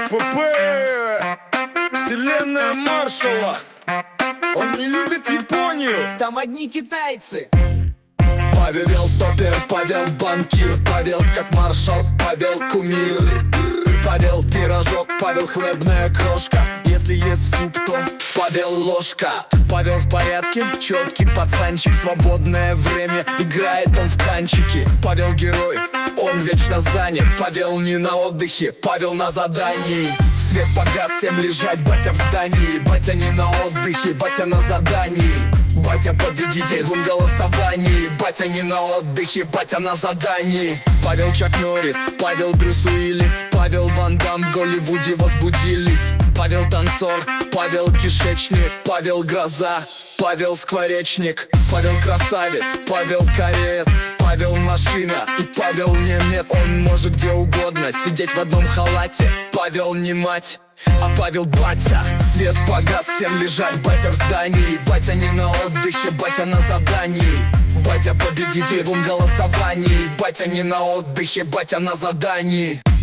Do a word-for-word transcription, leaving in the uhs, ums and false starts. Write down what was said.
ПП! Вселенная Маршалла! Он не любит Японию! Там одни китайцы. Павел топер, Павел банкир, Павел как маршал, Павел кумир. Павел пирожок, Павел хлебная крошка. Если есть суп, то Павел ложка. Павел в порядке, четкий пацанчик. Свободное время, играет он в танчики. Павел герой, он вечно занят. Павел не на отдыхе, Павел на задании. Свет погас, всем лежать, батя в здании. Батя не на отдыхе, батя на задании. Батя победитель в голосовании. Батя не на отдыхе, батя на задании. Павел Чак Норрис, Павел Брюс Уиллис, Павел Ван Дам в Голливуде возбудились. Павел танцор, Павел кишечник, Павел гроза, Павел скворечник. Павел красавец, Павел кореец, Павел машина и Павел немец. Он может где угодно сидеть в одном халате. Павел не мать, а Павел батя. Свет погас, всем лежать, батя в здании. Батя не на отдыхе, батя на задании. Батя победитель в голосовании. Батя не на отдыхе, батя на задании.